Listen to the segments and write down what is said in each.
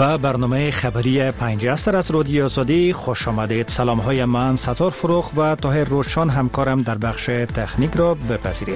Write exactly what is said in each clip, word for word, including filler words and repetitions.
با برنامه خبری پنج عصر از رادیو آزادی خوش آمدید. سلام های من ستار فروخ و طاهر روشان همکارم در بخش تکنیک را بپذیرید.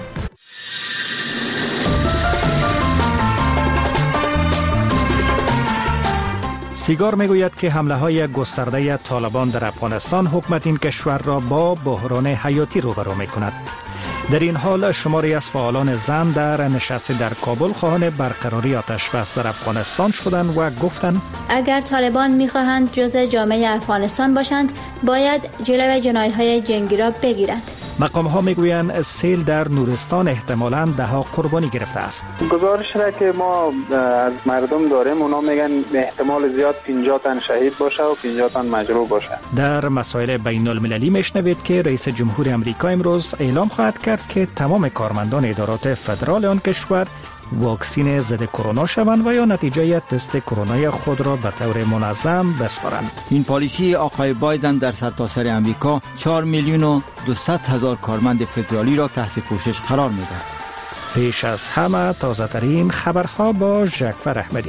سیگار میگوید که حمله های گسترده طالبان در افغانستان حکومت این کشور را با بحران حیاتی روبرو می کند. در این حال شماری از فعالان زن در نشست در کابل خواهان برقراری آتش بس در افغانستان شدند و گفتند اگر طالبان می‌خواهند جزء جامعه افغانستان باشند باید جلوی جنایت‌های جنگی را بگیرند. مقام ها میگویند سیل در نورستان احتمالاً ده ها قربانی گرفته است. گزارش را که ما از مردم داریم اونا میگن احتمال زیاد پنجاه تن شهید باشه و پنجاه تن مجروح باشه. در مسائل بین المللی میشنوید که رئیس جمهور امریکا امروز اعلام خواهد کرد که تمام کارمندان ادارات فدرال آن کشور واکسین ضد کرونا شوند و یا نتیجه تست کرونا خود را به طور منظم بسپارند. این پالیسی آقای بایدن در سرتاسر امریکا چهار میلیون و دویست هزار کارمند فدرالی را تحت پوشش قرار می‌دهد. پیش از همه تازه ترین خبرها با ژکفر احمدی.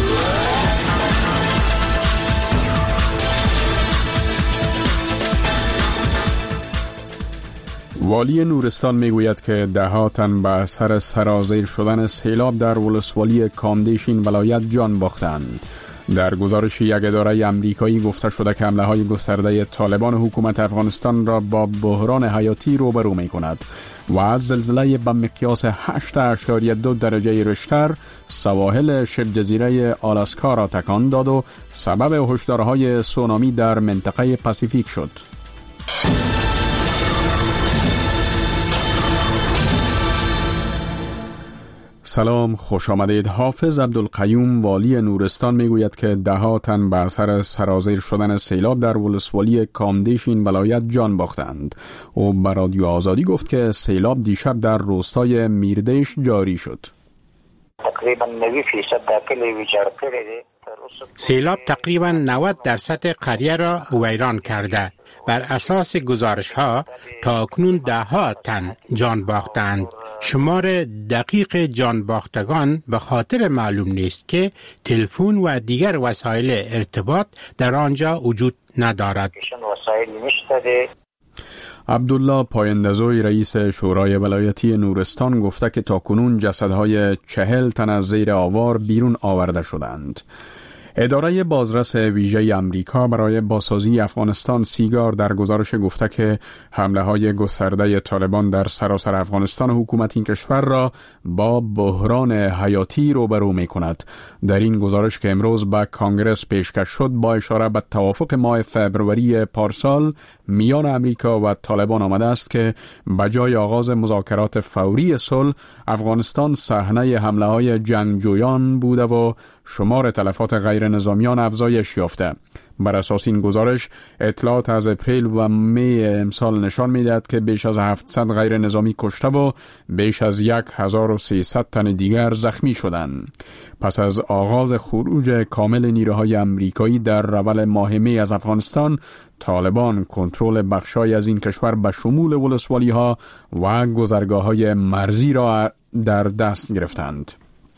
والی نورستان میگوید که ده ها تن به اثر سرازیر شدن سیلاب در ولسوالی کامدیشین ولایت جان باختند. در گزارش یک اداره امریکایی گفته شده که حمله های گسترده طالبان حکومت افغانستان را با بحران حیاتی روبرو می کند و زلزله به مقیاس هشت اشاریه دو درجه ریشتر سواحل شبه جزیره آلاسکا را تکان داد و سبب هشدارهای سونامی در منطقه پاسیفیک شد. سلام، خوش آمدید. حافظ عبدالقیوم والی نورستان میگوید که ده ها تن به اثر سرازیر شدن سیلاب در ولسوالی کامدیشین ولایت جان باختند. او به رادیو آزادی گفت که سیلاب دیشب در روستای میردیش جاری شد. تقریبا نود فیصد داخل ویجاړ کړی دی. سیلاب تقریبا نود درصد قریه را ویران کرده. بر اساس گزارش ها تا اکنون ده ها تن جان باختند. شمار دقیق جان باختگان به خاطر معلوم نیست که تلفن و دیگر وسایل ارتباط در آنجا وجود ندارد. عبدالله پایندزوی رئیس شورای ولایتی نورستان گفته که تاکنون جسدهای چهل تن از زیر آوار بیرون آورده شدند. اداره بازرس ویژه امریکا برای بازسازی افغانستان سیگار در گزارش گفته که حمله های گسترده طالبان در سراسر افغانستان حکومت این کشور را با بحران حیاتی روبرو می کند. در این گزارش که امروز به کانگرس پیشکش شد با اشاره به توافق ماه فبروری پارسال میان امریکا و طالبان آمده است که بجای آغاز مذاکرات فوری صلح افغانستان صحنه حمله های جنگجویان بوده و شمار تلفات غیر نظامیان افزایش یافته. بر اساس این گزارش اطلاعات از اپریل و می امسال نشان می‌دهد که بیش از هفتصد غیر نظامی کشته و بیش از هزار و سیصد تن دیگر زخمی شدند. پس از آغاز خروج کامل نیروهای امریکایی در رول ماه می از افغانستان، طالبان کنترل بخشای از این کشور به شمول ولسوالی‌ها و گذرگاه‌های مرزی را در دست گرفتند.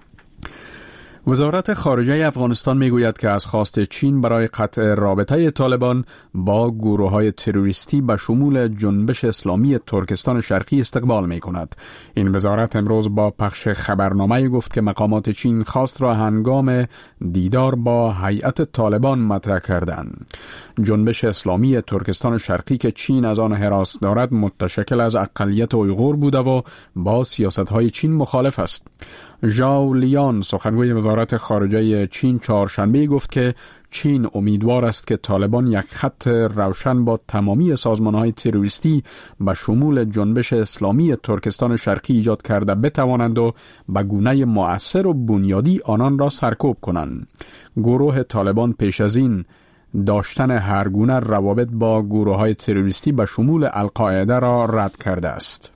وزارت خارجه افغانستان میگوید که از خواست چین برای قطع رابطه طالبان با گروه‌های تروریستی به شمول جنبش اسلامی ترکستان شرقی استقبال می‌کند. این وزارت امروز با پخش خبرنامه گفت که مقامات چین خواست را هنگام دیدار با هیئت طالبان مطرح کردند. جنبش اسلامی ترکستان شرقی که چین از آن حراس دارد متشکل از اقلیت اویغور بوده و با سیاست‌های چین مخالف است. ژائو لیان سخنگوی وزارت خارجه چین چهارشنبه گفت که چین امیدوار است که طالبان یک خط روشن با تمامی سازمان‌های تروریستی به شمول جنبش اسلامی ترکستان شرقی ایجاد کرده بتوانند و به گونه مؤثر و بنیادی آنان را سرکوب کنند. گروه طالبان پیش از این داشتن هر گونه روابط با گروه‌های تروریستی به شمول القاعده را رد کرده است.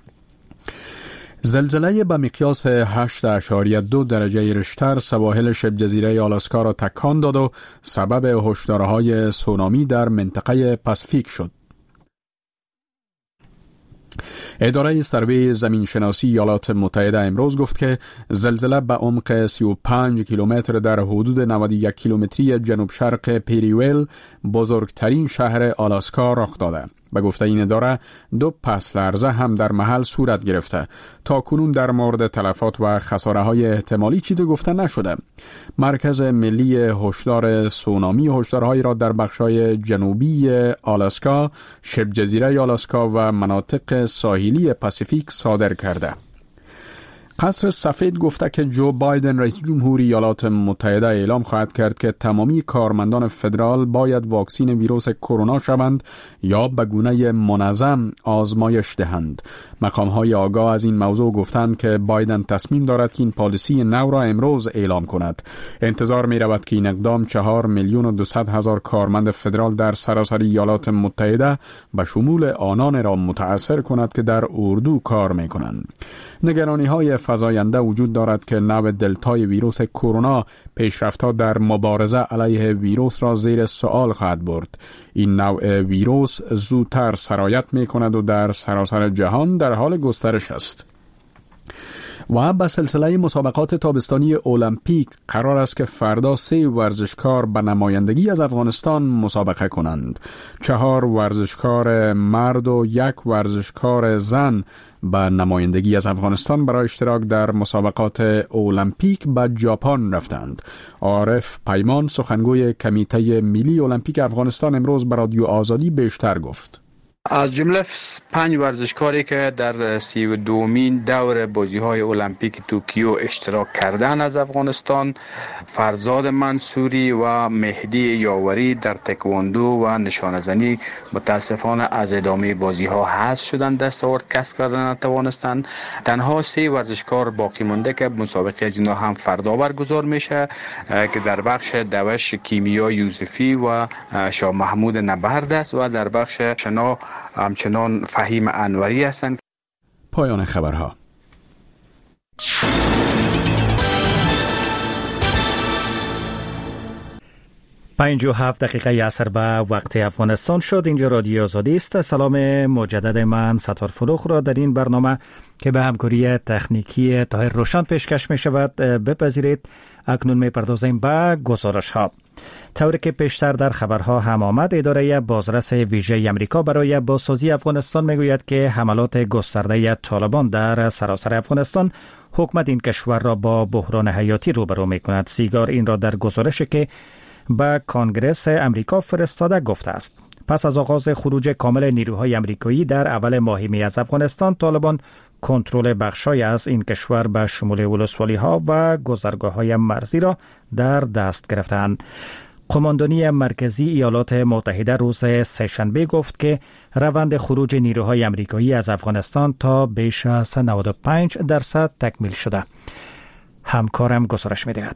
زلزله به مقیاس هشت اشاریه دو درجه ریشتر سواحل شبه جزیره آلاسکا را تکان داد و سبب هشدارهای سونامی در منطقه پاسیفیک شد. اداره سروی زمینشناسی ایالات متحده امروز گفت که زلزله به عمق سی و پنج کیلومتر در حدود نود و یک کیلومتری جنوب شرق پریویل، بزرگترین شهر آلاسکا رخ داده. به گفته این اداره دو پس لرزه هم در محل صورت گرفته. تا کنون در مورد تلفات و خساره های احتمالی چیزی گفته نشده. مرکز ملی هشدار سونامی هشدارهایی را در بخش‌های جنوبی آلاسکا، شبه جزیره آلاسکا و مناطق ساحلی پاسیفیک صادر کرده. قصر سفید گفته که جو بایدن رئیس جمهوری ایالات متحده اعلام خواهد کرد که تمامی کارمندان فدرال باید واکسین ویروس کرونا شوند یا به گونه منظم آزمایش دهند. مقام‌های آگاه از این موضوع گفتند که بایدن تصمیم دارد که این پالیسی نو را امروز اعلام کند. انتظار می رود که این اقدام چهار میلیون و دویست هزار کارمند فدرال در سراسر ایالات متحده به شمول آنان را متاثر کند که در اردو کار می کنند. نگرانی‌های فزاینده وجود دارد که نوع دلتای ویروس کرونا پیشرفت‌ها در مبارزه علیه ویروس را زیر سوال خواهد برد. این نوع ویروس زودتر سرایت می‌کند و در سراسر جهان در حال گسترش است. و به سلسله مسابقات تابستانی المپیک قرار است که فردا سه ورزشکار به نمایندگی از افغانستان مسابقه کنند. چهار ورزشکار مرد و یک ورزشکار زن به نمایندگی از افغانستان برای اشتراک در مسابقات المپیک به ژاپن رفتند. عارف پیمان، سخنگوی کمیته ملی المپیک افغانستان، امروز به رادیو آزادی بیشتر گفت. از جمله پنج ورزشکاری که در سی و دومین دور بازی‌های المپیک توکیو اشتراک کردن از افغانستان، فرزاد منصوری و مهدی یاوری در تکواندو و نشانه‌زنی متاسفانه از ادامه بازی‌ها حذف شدند، دستاورد کسب کردن نتوانستند. تنها سه ورزشکار باقی مانده که مسابقه از اینا هم فردا برگزار میشه که در بخش دوش کیمیا یوسفی و شاه محمود نبرد است و در بخش شنا همچنان فهیم انوری هستند. پایان خبرها. پنج و هفت دقیقه عصر به وقت افغانستان شد. اینجا رادیو آزادی است. سلام مجدد من ستار فروخ را در این برنامه که به همکاری تکنیکی طاهر روشن پیشکش می شود بپذیرید. اکنون می پردازیم به گزارش ها. طوری که پیشتر در خبرها هم آمد، اداره بازرس ویژه امریکا برای بازسازی افغانستان میگوید که حملات گسترده طالبان در سراسر افغانستان حکومت این کشور را با بحران حیاتی روبرو میکند. سیگار این را در گزارشی که به کنگره امریکا فرستاده گفته است. پس از آغاز خروج کامل نیروهای امریکایی در اول ماه می از افغانستان، طالبان کنترل بخشای از این کشور به شمول ولسوالی‌ها و گذرگاه‌های مرزی را در دست گرفتند. قماندانی مرکزی ایالات متحده روز سه‌شنبه گفت که روند خروج نیروهای امریکایی از افغانستان تا بیش از نود و پنج درصد تکمیل شده. همکارم گزارش می‌دهد.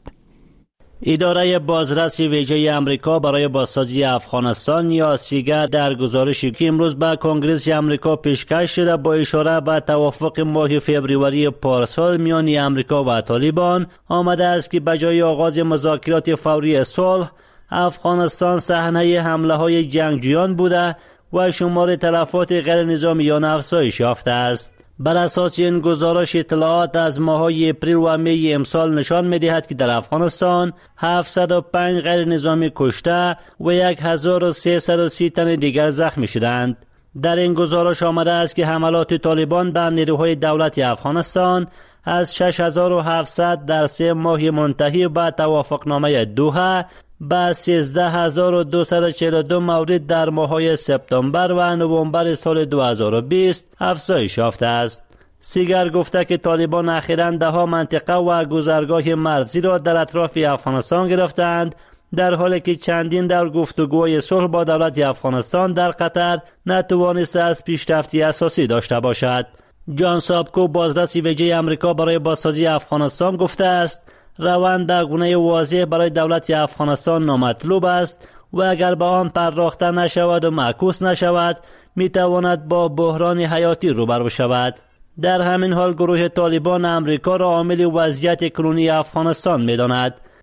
اداره بازرسی ویژه امریکا برای بازسازی افغانستان یا سیگر در گزارشی که امروز به کنگره امریکا پیشکش شده با اشاره به توافق ماه فوریه پارسال میان امریکا و طالبان آمده است که به جای آغاز مذاکرات فوری صلح، افغانستان صحنه حمله های جنگجویان بوده و شمار تلفات غیر نظامیان افزایش یافته است. بر اساس این گزارش، اطلاعات از ماه‌های اپریل و می امسال نشان می‌دهد که در افغانستان هفتصد و پنج غیر نظامی کشته و هزار و سیصد و سی تن دیگر زخمی شدند. در این گزارش آمده است که حملات طالبان به نیروهای دولت افغانستان از شش هزار و هفتصد در سه ماه منتهی به توافقنامه دوحه به سیزده هزار و دویست و چهل و دو مورد در ماه‌های سپتامبر و نوامبر سال دو هزار و بیست افزایش یافته است. سیگر گفته که طالبان اخیراً ده‌ها منطقه و گذرگاه مرزی را در اطراف افغانستان گرفتند، در حالی که چندین دور گفتگوهای صلح با دولت افغانستان در قطر نتوانسته از پیشرفتی اساسی داشته باشد. جان سابکو، بازرس ویژه امریکا برای بازسازی افغانستان، گفته است روند به گونه واضح برای دولت افغانستان نامطلوب است و اگر به آن پرداخته نشود و معکوس نشود میتواند با بحران حیاتی روبرو شود. در همین حال گروه طالبان امریکا را عامل وضعیت کنونی افغانستان میداند.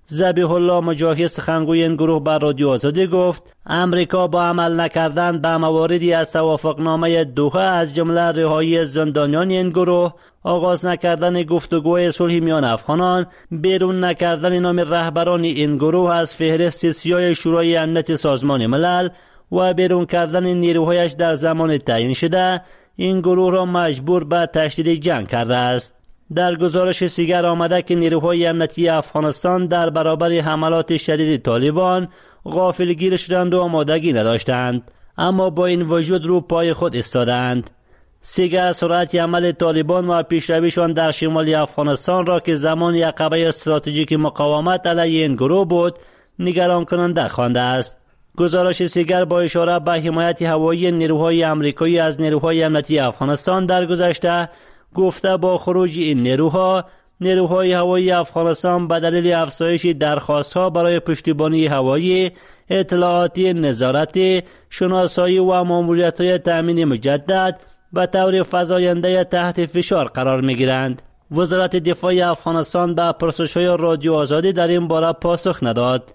ذبیح الله مجاهد سخنگوی این گروه بر رادیو آزادی گفت امریکا با عمل نکردن به مواردی از توافقنامه دوحه از جمله رهایی زندانیان این گروه، آغاز نکردن گفتگوی صلحی میان افغانان، بیرون نکردن نام رهبران این گروه از فهرست سیاه شورای امنیت سازمان ملل و بیرون کردن نیروهایش در زمان تعیین شده، این گروه را مجبور به تشدید جنگ کرده است. در گزارش دیگر آمده که نیروهای امنیتی افغانستان در برابر حملات شدید طالبان غافلگیر شدند و آمادگی نداشتند، اما با این وجود رو پای خود ایستادند. سیگر سرعت عمل طالبان و پیشرویشان در شمال افغانستان را که زمان عقبه استراتژیک مقاومت علیه این گروه بود نگران کننده خوانده است. گزارش سیگر با اشاره به حمایت هوایی نیروهای آمریکایی از نیروهای امنیتی افغانستان در گذشته گفته با خروج این نیروها، نیروهای هوایی افغانستان به دلیل افزایش درخواست‌ها برای پشتیبانی هوایی، اطلاعاتی، نظارتی، شناسایی و ماموریت‌های تأمین مجدد به طور فزاینده تحت فشار قرار می‌گیرند. وزارت دفاع افغانستان به پرسش‌های رادیو آزادی در این باره پاسخ نداد.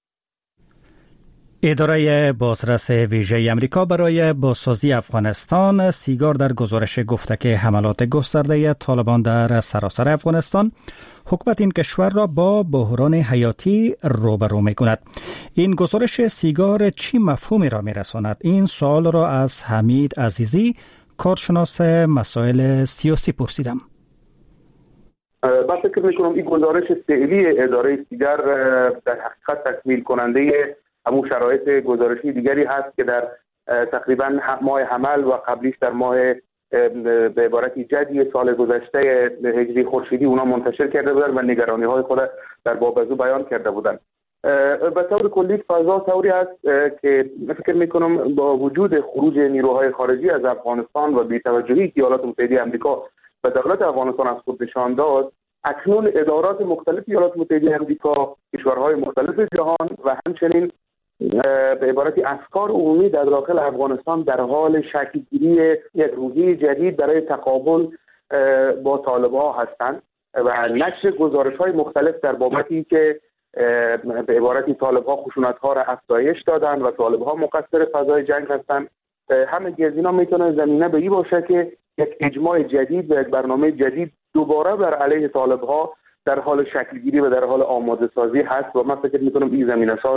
اداره بازرس ویژه امریکا برای بازسازی افغانستان سیگار در گزارش گفته که حملات گسترده طالبان در سراسر افغانستان حکومت این کشور را با بحران حیاتی روبرو می کند. این گزارش سیگار چی مفهومی را می رساند؟ این سوال را از حمید عزیزی، کارشناس مسائل سیاسی پرسیدم. من فکر میکنم این گزارش فعلی اداره سیگار در حقیقت تکمیل کننده همون شرایط گزارشی دیگری هست که در تقریبا ماه حمل و قبلیش در ماه به عبارتی جدی سال گذشته هجری خورشیدی اونا منتشر کرده بودن و نگرانی های خود در باب از او بیان کرده بودن. به طور کلی فضا طوری هست که فکر میکنم با وجود خروج نیروهای خارجی از افغانستان و بی‌توجهی که ایالات متحده آمریکا و دولت افغانستان از خود نشان داد، اکنون ادارات مختلف ایالات متحده آمریکا، کشورهای مختلف جهان و همچنین به عبارتی افکار عمومی در داخل افغانستان در حال شکل‌گیری یک روحیه جدید برای تقابل با طالب‌ها هستند و نشر گزارش‌های مختلف در بابتی که به عبارتی طالب‌ها خشونت‌ها را افزایش دادن و طالب‌ها مقصر فضای جنگ هستند. همه از اینا میتونه زمینه به این باشه که یک اجماع جدید و یک برنامه جدید دوباره بر علیه طالب‌ها در حال شکل‌گیری و در حال آماده سازی هست و من فکر می‌کنم این زمینه ساز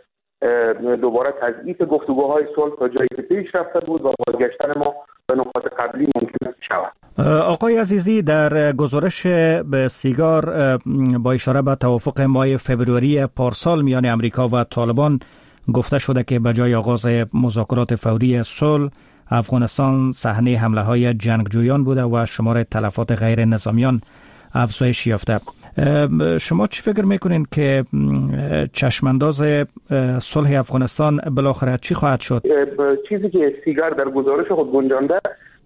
دوباره تضعیف گفتگوهای صلح تا جایی که پیش رفته بود و بازگشتن ما به نقاط قبلی ممکن است شود. آقای عزیزی، در گزارش به سیگار با اشاره به توافق ماه فبروری پارسال میان امریکا و طالبان گفته شده که به جای آغاز مذاکرات فوری صلح، افغانستان صحنه حمله های جنگجویان بوده و شمار تلفات غیر نظامیان افزایش یافته. شما چی فکر میکنین که چشمانداز صلح افغانستان بالاخره چی خواهد شد؟ چیزی که سیگار در گزارش خود گنجانده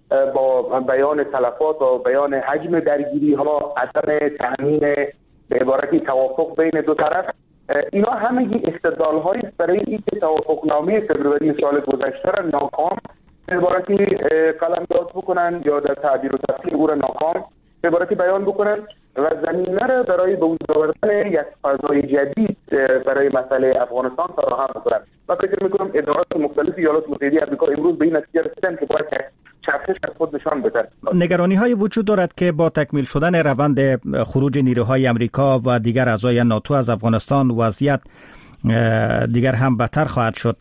با بیان تلفات و بیان حجم درگیری ها، عدم تامین به عبارتی توافق بین دو طرف، اینا همگی استدلال هایی برای اینکه توافقنامه فبروری سال گذشته را ناکام به عبارتی قلمداد بکنن یا در تعبیر و تفسیر او را ناکام به عبارتی بیان بکنن و زمینه را برای به وجود آوردن یک فضای جدید برای مسئله افغانستان فراهم بکنن. من فکر میکنم ادارات مختلف ایالات متحده آمریکا امروز به این نتیجه رسیدن که باید چرخش از خود نشان بدن. نگرانی های وجود دارد که با تکمیل شدن روند خروج نیروهای آمریکا و دیگر اعضای ناتو از افغانستان وضعیت دیگر هم بدتر خواهد شد.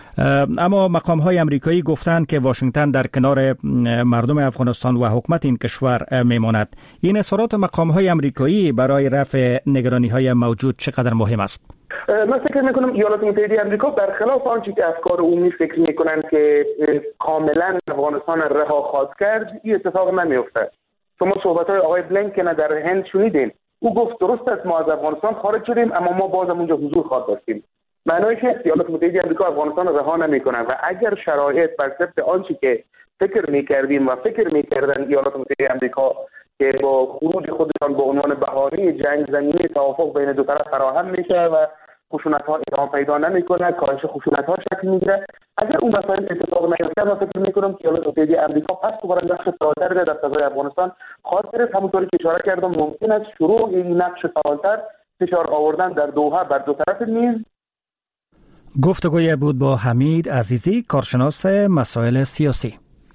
اما مقام های امریکایی گفتند که واشنگتن در کنار مردم افغانستان و حکومت این کشور میماند. این اظهارات مقام های امریکایی برای رفع نگرانی های موجود چقدر مهم است؟ من فکر میکنم ایالات متحده آمریکا برخلاف آنچه که افکار عمومی فکر میکنن که کاملا افغانستان رها خواهد کرد، این اتفاق نمیفته. شما صحبت های آقای بلینکن در هند شنیدین، او گفت درست است ما از افغانستان خارج شدیم اما ما باز اونجا حضور خواهد داشتیم. معنیش است ایالات متحده آمریکا افغانستان رها نمیکنن و اگر شرایط بر ضد آنچه که فکر میکردیم و فکر میکردن ایالات متحده آمریکا که با خروج خودشان به عنوان بهانه جنگ زمینی توافق بین دو طرف فراهم میشه و خشونت‌ها ادامه پیدا نمیکنه، کاهش خشونت‌ها شکل میگیره، اگر اون مسائل اتفاق نیفته من فکر میکنم که ایالات متحده آمریکا پس دوباره نقش فعالتر در فضای افغانستان خاطر همونطوری که اشاره کردم ممکن است شروع این نقش فعالتر فشار آوردن در دوحه بر دو طرف نیز. گفتگوی بود با حمید عزیزی، کارشناس مسائل سیاسی.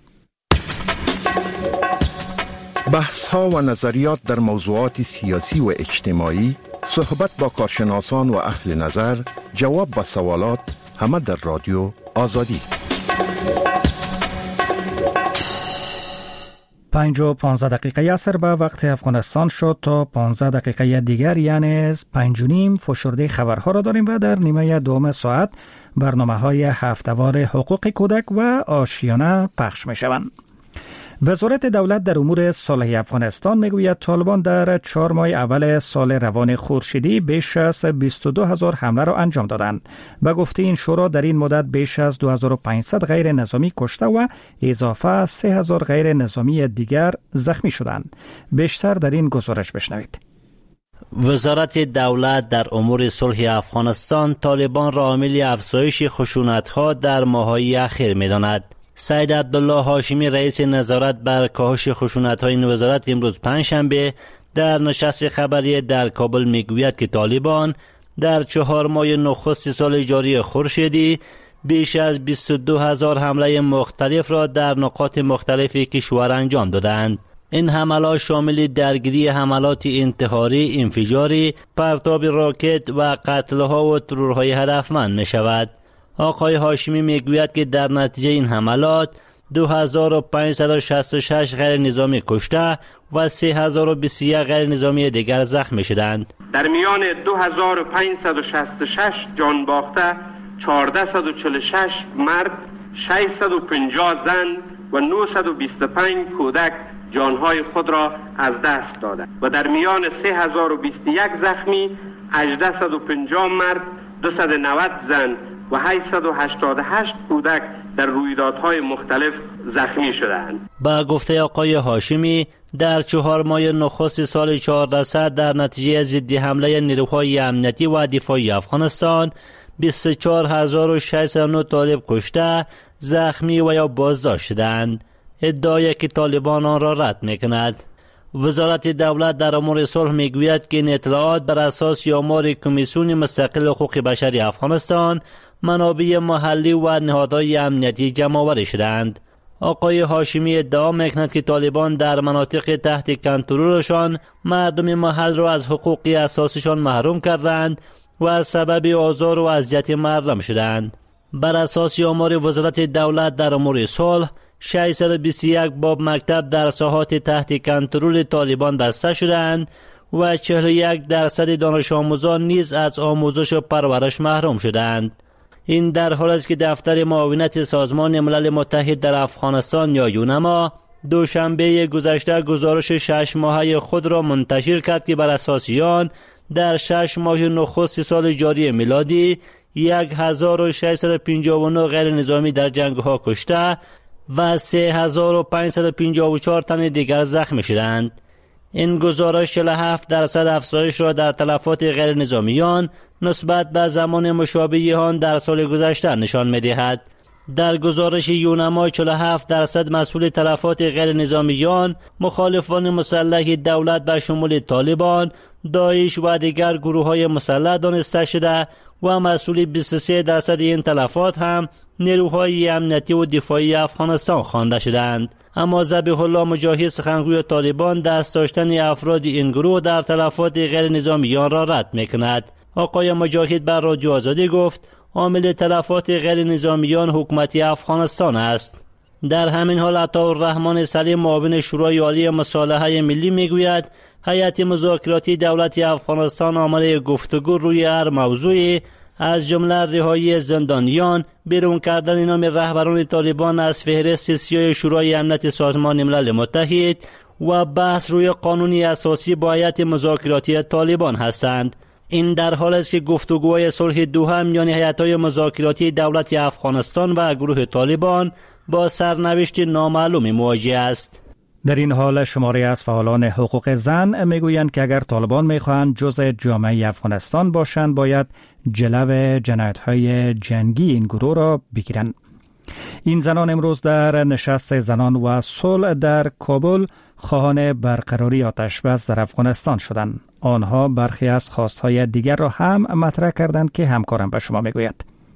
بحث ها و نظریات در موضوعات سیاسی و اجتماعی، صحبت با کارشناسان و اهل نظر، جواب به سوالات، همه در رادیو آزادی. پنج و پانزده دقیقه عصر به وقت افغانستان شد. تا پانزده دقیقه دیگر یعنی پنج و نیم فشرده خبرها را داریم و در نیمه دوم ساعت برنامه های هفته‌وار حقوق کودک و آشیانه پخش می شوند. وزارت دولت در امور صلح افغانستان میگوید طالبان در چهار ماه اول سال روان خورشیدی بیش از بیست و دو هزار حمله را انجام دادند. به گفته این شورا در این مدت بیش از دو هزار و پانصد غیر نظامی کشته و اضافه سه هزار غیر نظامی دیگر زخمی شدند. بیشتر در این گزارش بشنوید. وزارت دولت در امور صلح افغانستان طالبان را عامل افزایش خشونت‌ها در ماه‌های اخیر می‌داند. سید عبدالله هاشمی رئیس نظارت بر کاهش خشونت‌های این وزارت امروز پنجشنبه در نشست خبری در کابل میگوید که طالبان در چهار ماه نخست سال جاری خورشیدی بیش از بیست و دو هزار حمله مختلف را در نقاط مختلف کشور انجام دادند. این حملات شامل درگیری حملات انتحاری، انفجاری، پرتاب راکت و قتل‌ها و ترورهای هدفمند می‌شود. آقای هاشمی میگوید که در نتیجه این حملات دو هزار و پانصد و شصت و شش غیر نظامی کشته و سه هزار و بیست و یک غیر نظامی دیگر زخمی شدند. در میان دو هزار و پانصد و شصت و شش جان باخته، چهارصد و چهل و شش مرد، ششصد و پنجاه زن و نهصد و بیست و پنج کودک جانهای خود را از دست دادند و در میان سه هزار و بیست و یک زخمی، هجده و پنجاه مرد، دویست و نود زن و هشتصد و هشتاد و هشت کودک در رویدادهای مختلف زخمی شدند. با گفته آقای هاشمی در چهار ماه نخست سال چهاردهصد در نتیجه ضد حمله نیروهای امنیتی و دفاعی افغانستان بیست و چهار هزار و ششصد و نه طالب کشته، زخمی و یا بازداشت شدند. ادعای که طالبان آن را رد میکند. وزارت دولت در امور صلح میگوید که این اطلاعات بر اساس آمار کمیسیون مستقل حقوق بشری افغانستان، منابع محلی و نهادهای امنیتی جمع آوری شدند. آقای هاشمی ادعا میکند که طالبان در مناطق تحت کنترلشان مردم محل را از حقوق اساسیشان محروم کردند و سبب آزار و اذیت مردم شدند. بر اساس آمار وزارت دولت در امور صلح، ششصد و بیست و یک باب مکتب در ساحات تحت کنترل طالبان بسته شدند و چهل و یک درصد دانش آموزان نیز از آموزش و پرورش محروم شدند. این در حال است که دفتر معاونت سازمان ملل متحد در افغانستان یا یونما دوشنبه گذشته گزارش شش ماهه خود را منتشر کرد که بر اساس آن در شش ماه نخست سال جاری میلادی یک هزار و ششصد و پنجاه و نه غیر نظامی در جنگ‌ها کشته و سه هزار و پانصد و پنجاه و چهار تن دیگر زخمی شدند. این گزارش چهل و هفت درصد افزایش را در تلفات غیر نظامیان نسبت به زمان مشابه آن در سال گذشته نشان می‌دهد. در گزارش یونما چهل و هفت درصد مسئول تلفات غیر نظامیان مخالفان مسلح دولت به شمول طالبان، داعش و دیگر گروه‌های مسلح دانسته شده و مسئول بیست و سه درصد این تلفات هم نیروهای امنیتی و دفاعی افغانستان خوانده شدند. اما ذبیح الله مجاهد سخنگوی طالبان دست داشتن افراد این گروه در تلفات غیر نظامیان را رد میکند. آقای مجاهد بر رادیو آزادی گفت عامل تلفات غیر نظامیان حکومت افغانستان است. در همین حال عطاالرحمن سلیم معاون شورای عالی مصالحه ملی میگوید هیئت مذاکراتی دولت افغانستان آماده گفتگو روی هر موضوعی از جمله رهایی زندانیان، بیرون کردن نام رهبران طالبان از فهرست سیاه شورای امنیت سازمان ملل متحد و بحث روی قانونی اساسی با هیئت مذاکراتی طالبان هستند. این در حال است که گفتگوهای صلح دوحه میان هیئت‌های مذاکراتی دولت افغانستان و گروه طالبان با سرنوشت نامعلوم مواجه است. در این حال شماری از فعالان حقوق زن میگویند که اگر طالبان میخواهند جزء جامعه افغانستان باشند باید جلو جنایت‌های جنگی این گروه را بگیرند. این زنان امروز در نشست زنان و صلح در کابل خواهان برقراری آتشبس در افغانستان شدند. آنها برخی از خواستهای دیگر را هم مطرح کردند که همکارم به شما میگوید.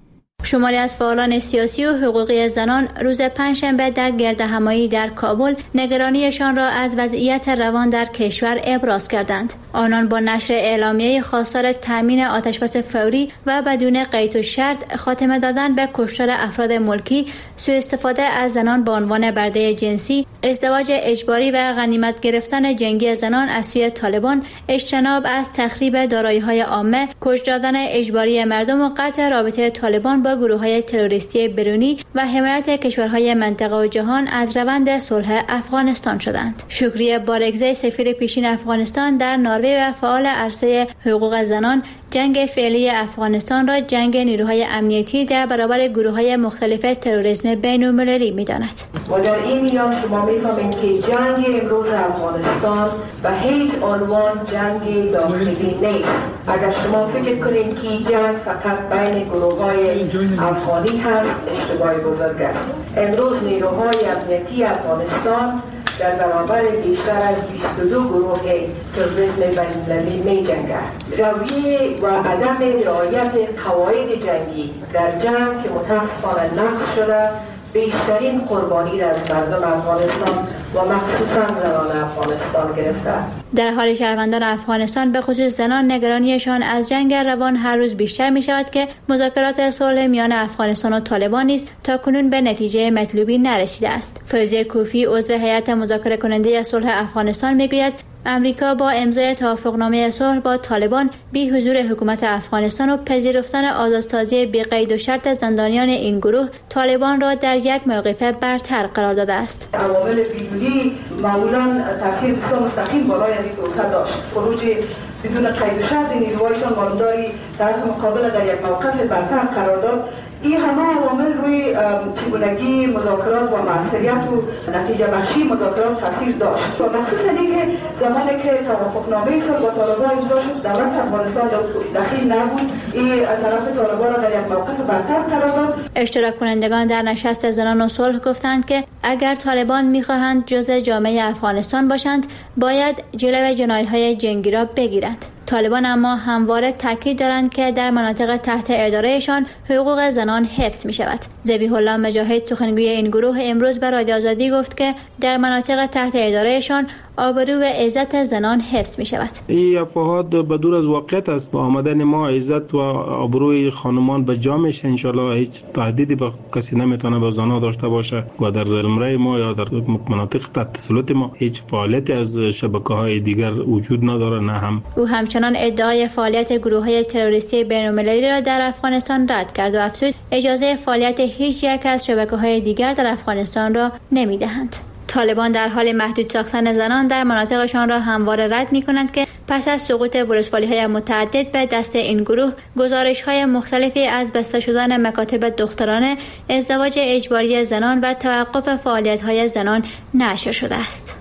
شماری از فعالان سیاسی و حقوقی زنان روز پنجشنبه در گردهمایی در کابل نگرانیشان را از وضعیت روان در کشور ابراز کردند. آنان با نشر اعلامیه خواستار تامین آتشبس فوری و بدون قید و شرط، خاتمه دادن به کشتار افراد ملکی، سوء استفاده از زنان به عنوان برده جنسی، ازدواج اجباری و غنیمت گرفتن جنگی زنان از سوی طالبان، اجتناب از تخریب دارایی‌های عامه، کشت دادن اجباری مردم و قطع رابطه طالبان با گروه‌های تروریستی برونی و حمایت کشورهای منطقه و جهان از روند صلح افغانستان شدند. شکریه بارگزی، سفیر پیشین افغانستان در نروژ و فعال عرصه حقوق زنان، جنگ فعلی افغانستان را جنگ نیروهای امنیتی در برابر گروه‌های مختلف تروریسم بین‌المللی می‌داند. و در این میان شما می‌فهمید که جنگ امروز افغانستان به هیچ عنوان جنگ داخلی نیست. اگر شما فکر کنید که جنگ فقط بین گروه‌های افغانی هست، اشتباه بزرگ است. امروز نیروهای امنیتی افغانستان در برابر بیشتر از بیست و دو گروه تروریسم بین‌المللی می‌جنگند. رویه و عدم رعایت قواعد جنگی در جنگ که متأسفانه نقض شده، بیشترین قربانی را از مردم افغانستان و مخصوصا زنان افغانستان گرفته. در حال شهروندان افغانستان به خصوص زنان نگرانیشان از جنگ روان هر روز بیشتر می شود که مذاکرات صلح میان افغانستان و طالبان نیز تا کنون به نتیجه مطلوبی نرسیده است. فوزیه کوفی، عضو هیئت مذاکره کننده صلح افغانستان میگوید امریکا با امضای توافقنامه صلح با طالبان، بی حضور حکومت افغانستان و پذیرفتن آزادسازی بی قید و شرط زندانیان این گروه، طالبان را در یک موقف برتر قرار داده است. عوامل بیرونی معمولاً تاثیر بسیار مستقیم بالای این پروسه داشت. خروج بدون قید و شرط نیروهایشان وامداری در مقابل در یک موقف برتر قرار داد. این همه عوامل روی چگونگی مذاکرات و موثریت و نتیجه بخشی مذاکرات تاثیر داشت و مخصوصا اینکه زمانی که توافقنامه صلح با طالبان امضا شد، دولت افغانستان دخیل نبود. این طرف طالبان را در یک موقف برتر قرار داد. اشتراک کنندگان در نشست زنان و صلح گفتند که اگر طالبان می‌خواهند جزء جامعه افغانستان باشند، باید جلوی جنایت‌های جنگی را بگیرند. طالبان اما همواره تاکید دارند که در مناطق تحت ادارهشان حقوق زنان حفظ می شود. ذبیح الله مجاهد، سخنگوی این گروه، امروز به رادیو آزادی گفت که در مناطق تحت ادارهشان آبرو و عزت زنان حفظ می شود. این افواهات بدور از واقعیت است. با آمدن ما عزت و آبروی خانمان به جا میشه. ان شاء الله هیچ تهدیدی به کسی نمیتونه به زنان داشته باشه و در زمره ما یا در مناطق تحت تسلط ما هیچ فعالیتی از شبکه‌های دیگر وجود نداره. نه هم او همچنان ادعای فعالیت گروه‌های تروریستی بین‌المللی را در افغانستان رد کرد و افزود اجازه فعالیت هیچ یک از شبکه‌های دیگر در افغانستان را نمی‌دهند. طالبان در حال محدود ساختن زنان در مناطقشان را همواره رد می‌کنند که پس از سقوط ولسوالی‌های متعدد به دست این گروه، گزارش‌های مختلفی از بسته شدن مکاتب دخترانه، ازدواج اجباری زنان و توقف فعالیت‌های زنان نشر شده است.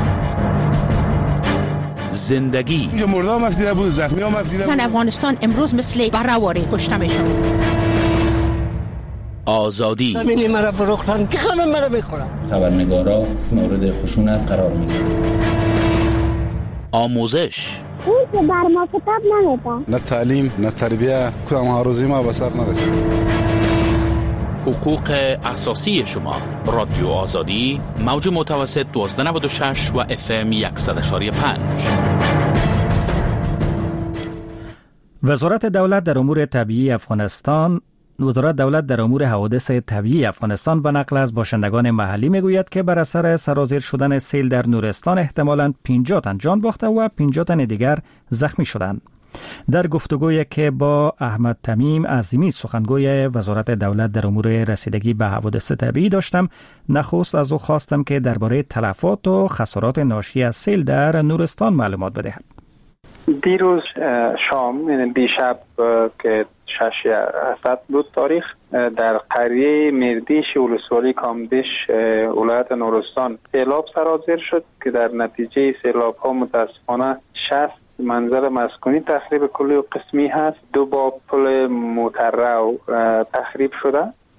زندگی اینجا مردم مفیده بود، زخمی هم مفیده بود. زن افغانستان امروز مثل برهواری کشته میشن. آزادی همینی مرا فروختن که همه مرا میخورن. خبرنگارا مورد خشونت قرار میگیرن. آموزش اون که بر ما کتاب نمیدن. نه تعلیم نه تربیه، کدام ها روزی ما به سر نرسید. حقوق اساسی شما. رادیو آزادی، موج متوسط دوازده نود و شش و اف ام صد و پنج. وزارت دولت در امور طبیعی افغانستان وزارت دولت در امور حوادث طبیعی افغانستان به نقل از باشندگان محلی میگوید که بر اثر سرازیر شدن سیل در نورستان احتمالاً پنجاه تن جان باخته و پنجاه تن دیگر زخمی شدند. در گفتگویی که با احمد تمیم عظیمی، سخنگوی وزارت دولت در امور رسیدگی به حوادث طبیعی داشتم، نخست از او خواستم که درباره تلفات و خسارات ناشی از سیل در نورستان معلومات بدهد. دیروز شام، یعنی دیشب که شش اسد بود تاریخ، در قریه مردیش ولسوالی کامدیش ولایت نورستان سیلاب سرازیر شد که در نتیجه سیلاب ها متاسفانه شصت منزل مسکونی تخریب کلی و قسمی هست. دو با پل مترو تخریب شده.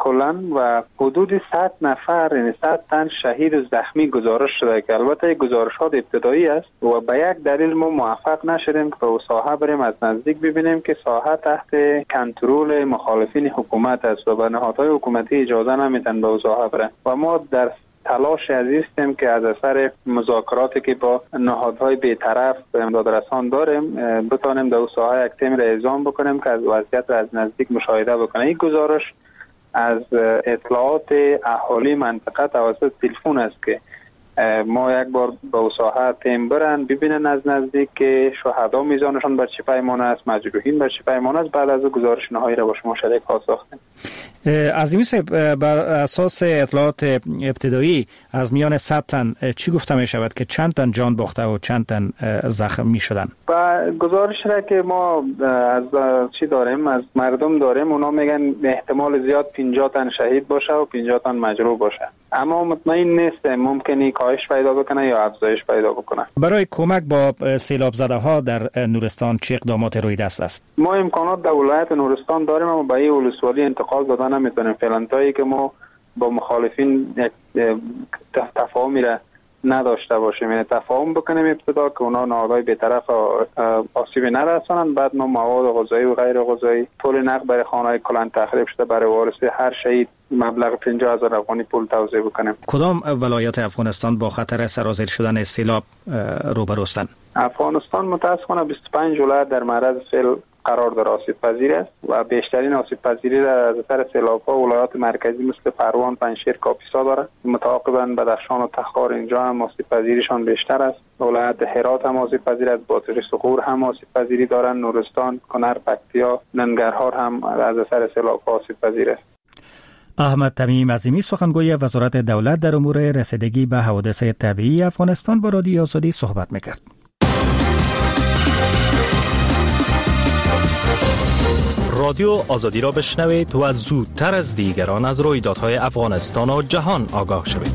کلا و حدود صد نفر یعنی صد تن شهید و زخمی گزارش شده که البته گزارشات ابتدایی است و به یک دلیل ما موفق نشدیم که به ساحه بریم از نزدیک ببینیم که ساحه تحت کنترل مخالفین حکومت است و به نهادهای حکومتی اجازه نمیدن به ساحه برن و ما در تلاش عزیزیم که از اثر مذاکراتی که با نهادهای بی‌طرف امدادرسان داریم بتانیم در ساحه یک تیم را اعزام بکنیم که از وضعیت را از نزدیک مشاهده بکنه. این گزارش از اطلاعات اهالی منطقه توسط تلفن است که ما یک بار به ساحه تیم برن ببینن از نزدیک که شهدا میزانشان بر چه پیمانه است، مجروحین بر چه پیمانه است. بعد از گزارش نهایی را با شما شریک ساختیم. عظیمی صاحب، بر اساس اطلاعات ابتدایی از میان صد تن چی گفته می شود که چند تن جان باخته و چند تن زخم می شدن؟ و گزارش را که ما از چی داریم از مردم داریم اونا میگن احتمال زیاد پنجاه تن شهید باشه و پنجاه تن مجروح باشه، اما مطمئن نیستم، ممکنه کاهش پیدا بکنه یا افزایش پیدا بکنه. برای کمک با سیلاب زده ها در نورستان چه اقدامات روی دست است؟ ما امکانات در ولایت نورستان داریم اما به این ولسوالی انتقال دادن نمیتونیم فعلا تا ای که ما با مخالفین تفاهمی را نداشته باشیم، یعنی تفاهم بکنیم ابتدا که اونا نهادهای بی‌طرف آسیبی نرسانند، بعد ما مواد غذایی و غیر غذایی پول نقد برای خانه‌های کلان تخریب شده برای وارث هر شهید مبلغ پنجاه هزار افغانی پول توزیع بکنیم. کدام ولایات افغانستان با خطر سرازیر شدن سیلاب روبروستند؟ افغانستان متاسفانه بیست و پنج ولایت در معرض سیل قرار داره آسیب پذیر است و بیشترین آسیب پذیری را از اثر سیلاب ها ولایات مرکزی مثل پروان، پنجشیر، کاپیسا داره. متعاقباً بدخشان و تخار اینجا هم آسیب پذیریشان بیشتر است. ولایت هرات هم آسیب پذیر است، باتری صخور هم آسیب پذیری دارند، نورستان، کنر، پکتیا، ننگرهار هم از اثر سیلاب ها آسیب پذیر است. احمد تمیم عظیمی سخنگوی وزارت دولت در امور رسیدگی به حوادث طبیعی افغانستان با رادیو آزادی صحبت می‌کرد. رادیو آزادی را بشنوید و زودتر از دیگران از رویدادهای افغانستان و جهان آگاه شوید.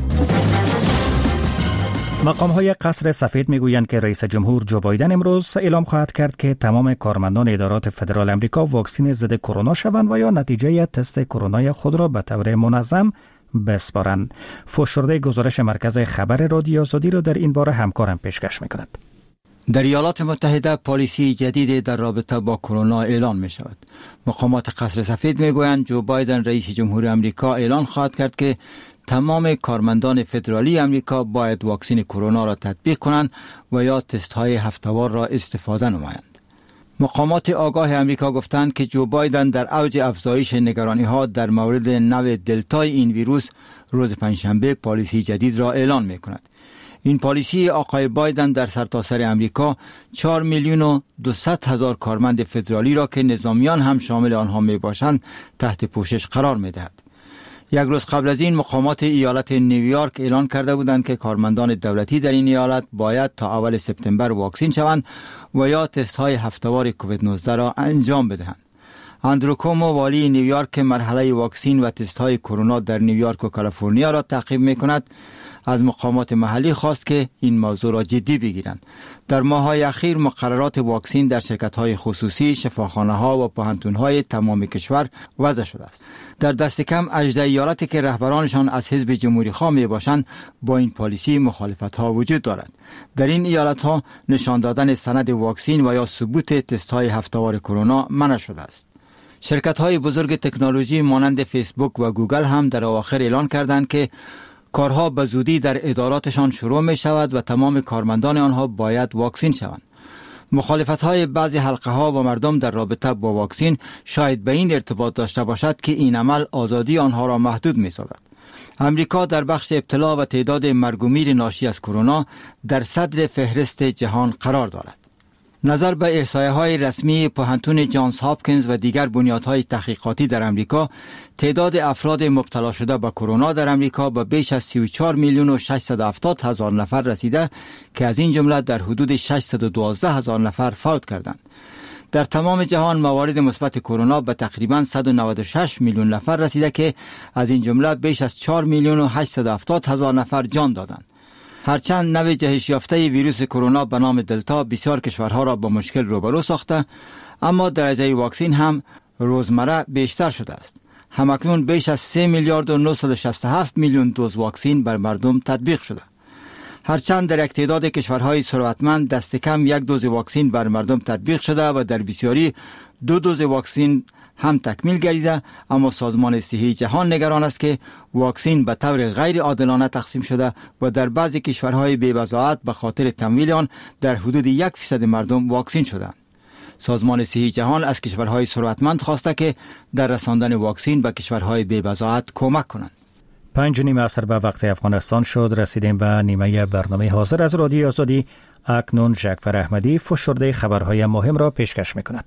مقام های قصر سفید میگویند که رئیس جمهور جو بایدن امروز اعلام خواهد کرد که تمام کارمندان ادارات فدرال امریکا واکسین ضد کرونا شوند و یا نتیجه تست کرونا خود را به طور منظم بسپارند. فوشرده گزارش مرکز خبر رادیو آزادی را در این باره همکارم پیشکش میکند. در ایالات متحده پالیسی جدید در رابطه با کرونا اعلان می شود. مقامات قصر سفید می گویند جو بایدن رئیس جمهور امریکا اعلان خواهد کرد که تمام کارمندان فدرالی امریکا باید واکسین کرونا را تطبیق کنند و یا تست های هفته‌وار را استفاده نمایند. مقامات آگاه امریکا گفتند که جو بایدن در اوج افزایش نگرانی ها در مورد نوع دلتای این ویروس روز پنجشنبه پالیسی جدید را اعلان می کند. این پالیسی آقای بایدن در سرتاسر امریکا چهار میلیون و دویست هزار کارمند فدرالی را که نظامیان هم شامل آنها می باشند تحت پوشش قرار می دهد. یک روز قبل از این مقامات ایالت نیویورک اعلان کرده بودند که کارمندان دولتی در این ایالت باید تا اول سپتامبر واکسین شوند و یا تست های هفته‌وار کووید نوزده را انجام بدهند. اندرو کومو والی نیویورک که مرحله واکسین و تست های کرونا در نیویورک و کالیفرنیا را تعقیب می کند از مقامات محلی خواست که این موضوع را جدی بگیرند. در ماه‌های اخیر مقررات واکسین در شرکت‌های خصوصی، شفاخانه‌ها و پوهنتون‌های تمام کشور وضع شده است. در دست کم هجده ایالتی که رهبرانشان از حزب جمهوری‌خواه میباشند با این پالیسی مخالفت‌ها وجود دارد. در این ایالت‌ها نشان دادن سند واکسین و یا ثبوت تست‌های هفته‌وار کرونا منع شده است. شرکت‌های بزرگ تکنولوژی مانند فیسبوک و گوگل هم در اواخر اعلان کردند که کارها به زودی در اداراتشان شروع می شود و تمام کارمندان آنها باید واکسین شوند. مخالفت‌های بعضی حلقه‌ها و مردم در رابطه با واکسین شاید به این ارتباط داشته باشد که این عمل آزادی آنها را محدود می‌سازد. امریکا در بخش ابتلا و تعداد مرگ و میر ناشی از کرونا در صدر فهرست جهان قرار دارد. نظر به احصایه‌های رسمی پوهنتون جانز هاپکینز و دیگر بنیادهای تحقیقاتی در امریکا، تعداد افراد مبتلا شده به کرونا در امریکا به بیش از سی و چهار میلیون و ششصد و هفتاد هزار نفر رسیده که از این جمله در حدود ششصد و دوازده هزار نفر فوت کردند. در تمام جهان موارد مثبت کرونا به تقریباً صد و نود و شش میلیون نفر رسیده که از این جمله بیش از چهار میلیون و هشتصد و هفتاد هزار نفر جان دادند. هرچند نوع جهش یافته ویروس کرونا به نام دلتا بسیار کشورها را با مشکل روبرو ساخته، اما درجه واکسین هم روزمره بیشتر شده است. همکنون بیش از سه میلیارد و نهصد و شصت و هفت میلیون دوز واکسین بر مردم تطبیق شده. هرچند در یک تعداد کشورهای ثروتمند دست کم یک دوز واکسین بر مردم تطبیق شده و در بسیاری دو دوز واکسین هم تکمیل گردیده، اما سازمان صحی جهان نگران است که واکسین به طور غیر عادلانه تقسیم شده و در بعضی کشورهای بی‌وضاحت به خاطر تمویل آن در حدود یک فیصد مردم واکسین شدند. سازمان صحی جهان از کشورهای ثروتمند خواسته که در رساندن واکسین به کشورهای بی‌وضاحت کمک کنند. پنج نیم عصر به وقت افغانستان شد. رسیدیم به نیمه برنامه حاضر از رادیو آزادی. اکنون جعفر احمدی فشرده خبرهای مهم را پیشکش می‌کند.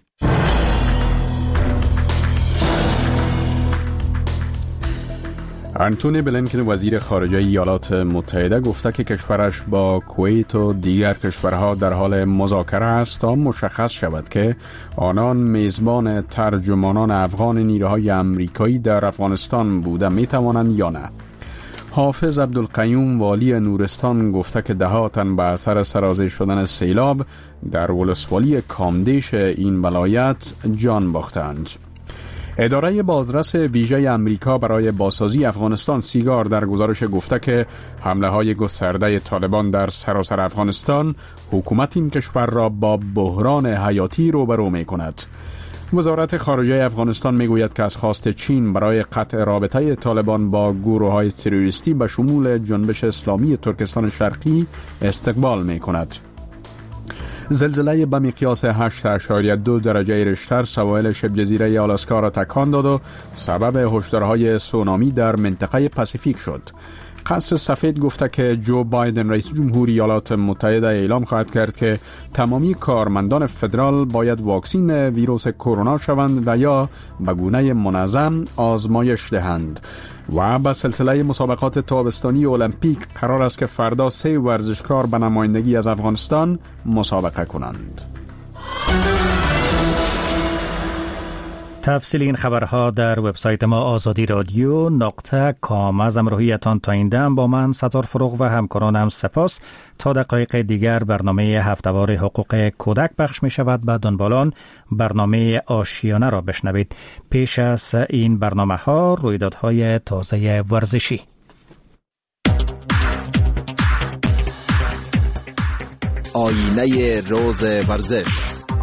انتونی بلینکن وزیر خارجه ایالات متحده گفته که کشورش با کویت و دیگر کشورها در حال مذاکره است تا مشخص شود که آنان میزبان ترجمانان افغان نیروهای امریکایی در افغانستان بوده می توانند یا نه. حافظ عبدالقیوم والی نورستان گفته که ده ها تن به اثر سرازیر شدن سیلاب در ولسوالی کامدیش این ولایت جان باختند. اداره بازرس ویژه امریکا برای بازسازی افغانستان سیگار در گزارش گفته که حمله های گسترده طالبان در سراسر افغانستان حکومت این کشور را با بحران حیاتی روبرو می کند. وزارت خارجه افغانستان می گوید که از خواست چین برای قطع رابطه طالبان با گروه های تروریستی به شمول جنبش اسلامی ترکستان شرقی استقبال می کند. زلزله به مقیاس هشت اشاریه دو درجه ریشتر سواحل شبه جزیره آلاسکا را تکان داد و سبب هشدارهای سونامی در منطقه پاسیفیک شد. قصر سفید گفته که جو بایدن رئیس جمهوری ایالات متحده اعلام خواهد کرد که تمامی کارمندان فدرال باید واکسین ویروس کرونا شوند و یا به گونه منظم آزمایش دهند. و به سلسله مسابقات تابستانی المپیک قرار است که فردا سه ورزشکار به نمایندگی از افغانستان مسابقه کنند. تفصیل این خبرها در وبسایت ما آزادی رادیو نقطه کام. از همراهیتان تا این دم با من ستار فروغ و همکارانم سپاس. تا دقایق دیگر برنامه هفته‌وار حقوق کودک پخش می شود. به دنبالان برنامه آشیانه را بشنوید. پیش از این برنامه ها رویدادهای تازه ورزشی. آینه روز ورزش.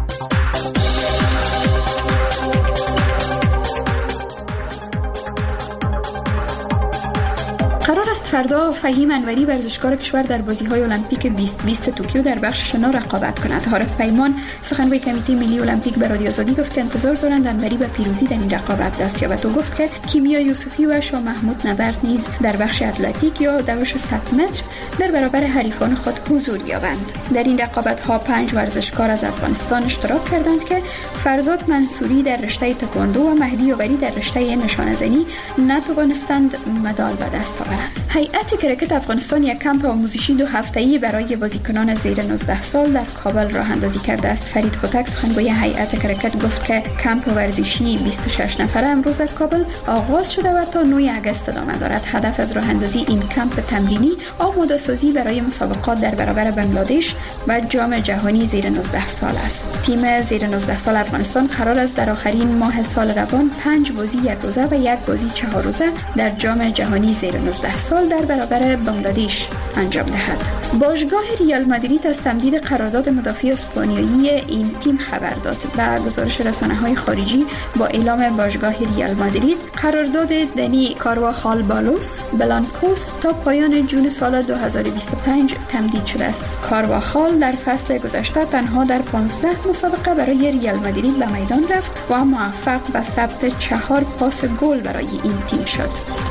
قرار است فردا فهیم انوری ورزشکار کشور در بازی‌های المپیک بیست بیست توکیو در بخش شنا رقابت کند. عارف پیمان سخنگوی کمیته ملی المپیک به رادیو آزادی گفت که انتظار دارند انوری به پیروزی در این رقابت دست یابد. او گفت که کیمیا یوسفی و شاه محمود نبرد نیز در بخش اتلتیک یا دوش صد متر در برابر حریفان خود حضور یابند. در این رقابت‌ها پنج ورزشکار از افغانستان اشتراک کردند که فرزاد منصوری در رشته تکواندو و مهدی یاوری در رشته نشانه‌زنی نتوانستند مدال به دست آورند. هیئت کرکت افغانستان یک کمپ آموزشی دو هفته‌ای برای بازیکنان زیر نوزده سال در کابل راه اندازی کرده است. فرید هوتک سخنگوی هیئت کرکت گفت که کمپ ورزشی بیست و شش نفره امروز در کابل آغاز شده و تا نه آگوست ادامه دارد. هدف از راه اندازی این کمپ تمرینی آماده سازی برای مسابقات در برابر بنگلادش و جام جهانی زیر نوزده سال است. تیم زیر نوزده سال افغانستان قرار است در آخرین ماه سال روان پنج بازی یک روزه و یک بازی چهار روزه در جام جهانی زیر نوزده سال در برابر بنگلادش انجام دهد. باشگاه ریال مادرید از تمدید قرارداد مدافع اسپانیایی این تیم خبر داد. به گزارش رسانه‌های خارجی با اعلام باشگاه ریال مادرید قرارداد دنی کارواخال بالوس بلانکوس تا پایان جون سال دو هزار و بیست و پنج تمدید شده است. کارواخال در فصل گذشته تنها در پانزده مسابقه برای ریال مادرید به میدان رفت و موفق به ثبت چهار پاس گل برای این تیم شد.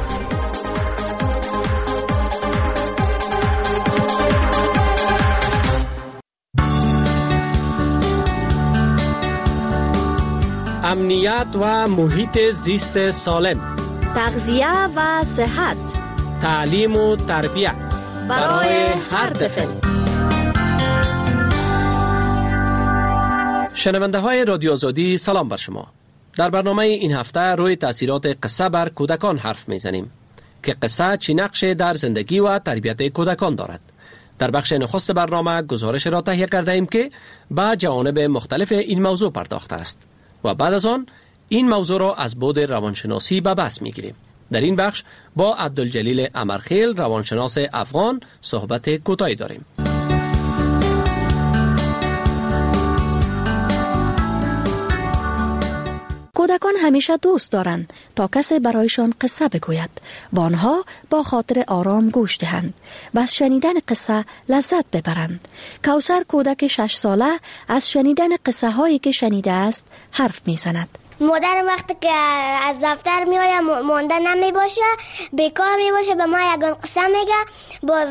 امنیت و محیط زیست سالم، تغذیه و صحت، تعلیم و تربیت برای هر طفل. شنونده های رادیو آزادی سلام بر شما. در برنامه این هفته روی تاثیرات قصه بر کودکان حرف میزنیم که قصه چی نقش در زندگی و تربیت کودکان دارد. در بخش نخست برنامه گزارش را تهیه کرده ایم که به جوانب مختلف این موضوع پرداخته است و بعد از آن این موضوع را از بعد روانشناسی به بحث میگیریم. در این بخش با عبدالجلیل امرخیل روانشناس افغان صحبت کوتاهی داریم. کودکان همیشه دوست دارند تا کسی برایشان قصه بگوید و آنها با خاطر آرام گوش دهند و از شنیدن قصه لذت ببرند. کوثر کودک شش ساله از شنیدن قصه هایی که شنیده است حرف میزند. مادر وقتی که از دفتر می آید مانده نمی باشه، بیکار می باشه، به ما یگان قصه میگه. باز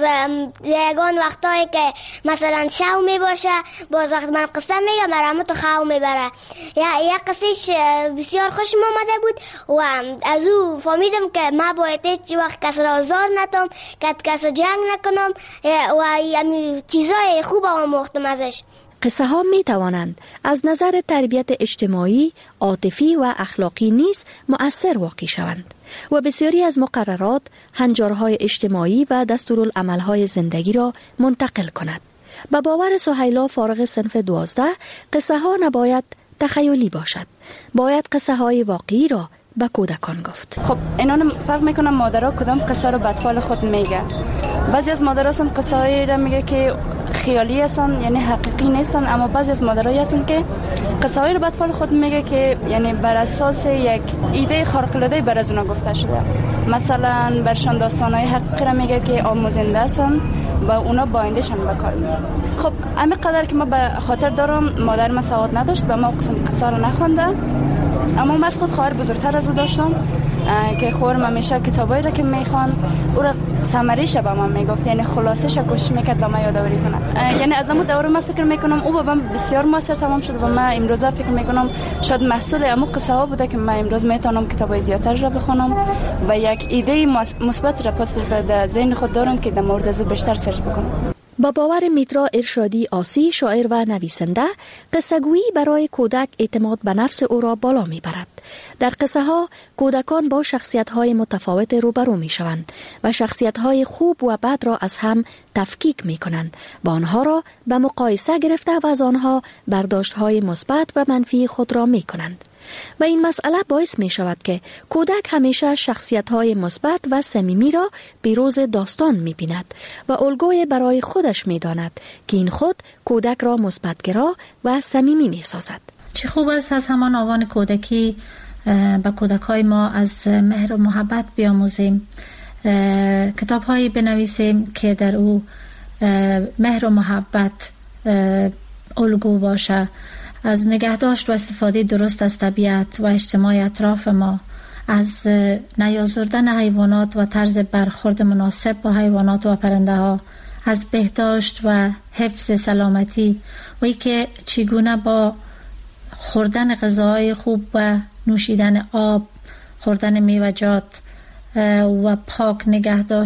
یگان وقتایی که مثلا شو می باشه، باز وقت من قصه میگه مرامو تو خواهو می بره. یک قصهش بسیار خوشم آمده بود و از او فهمیدم که ما باید هیچ وقت کس را آزار نتم، که کس جنگ نکنم و چیزای خوب آموختم ازش. قصه ها می توانند از نظر تربیت اجتماعی، عاطفی و اخلاقی نیز مؤثر واقع شوند و بسیاری از مقررات، هنجارهای اجتماعی و دستورالعملهای زندگی را منتقل کند. به باور سهیلا فارغ صنف دوازده، قصه ها نباید تخیلی باشد. باید قصه های واقعی را به کودکان گفت. خب اینا فرق میکنه مادرها کدام قصه رو به اطفال خود میگه. بعضی از مادرها هستن قصه هایی را میگه که خیالی هستن، یعنی حقیقی نیستن، اما بعضی از مادرها هستن که قصه هایی رو به اطفال خود میگه که یعنی بر اساس یک ایده خارق العاده بر از اونا گفته شده. مثلا برشان داستانهای حقیقی را میگه که آموزنده هستن و اونا با آیندهشان به کار میبرن. خب همین قدر که ما به خاطر دارم مادر ما سواد نداشت و ما قسم قصه رو نخونده، اما من از خود خواهر بزرگتر از او داشتم که خواهرم همیشه کتابایی را که میخوان او را سمریش به من میگفت، یعنی خلاصش کوشش میکرد به من یادآوری کنه. یعنی از اون دوره من فکر میکنم او با من بسیار موثر تمام شد و من امروزه فکر میکنم شاید محصول امو قصه ها بوده که من امروز میتونم کتابای زیادتر را بخونم و یک ایده مثبت را پس در ذهن خود دارم که در مورد از بیشتر سرچ بکنم. با باور میترا ارشادی آسی، شاعر و نویسنده، قصه‌گویی برای کودک اعتماد به نفس او را بالا میبرد. در قصه ها کودکان با شخصیت های متفاوت روبرو می شوند و شخصیت های خوب و بد را از هم تفکیک می کنند و آنها را به مقایسه گرفته و از آنها برداشت های مثبت و منفی خود را می کنند. و این مسئله باعث می شود که کودک همیشه شخصیت های مثبت و صمیمی را بروز داستان می بیند و الگوی برای خودش می داند که این خود کودک را مثبتگرا و صمیمی می سازد. چه خوب است از همان آوان کودکی به کودک‌های ما از مهر و محبت بیاموزیم، کتاب‌هایی بنویسیم که در او مهر و محبت الگو باشه، از نگهداشت و استفاده درست از طبیعت و اجتماع اطراف ما، از نیازردن حیوانات و طرز برخورد مناسب با حیوانات و پرنده ها، از بهداشت و حفظ سلامتی و ای که چگونه با خوردن غذاهای خوب و نوشیدن آب، خوردن میوه‌جات و پاک نگهداشت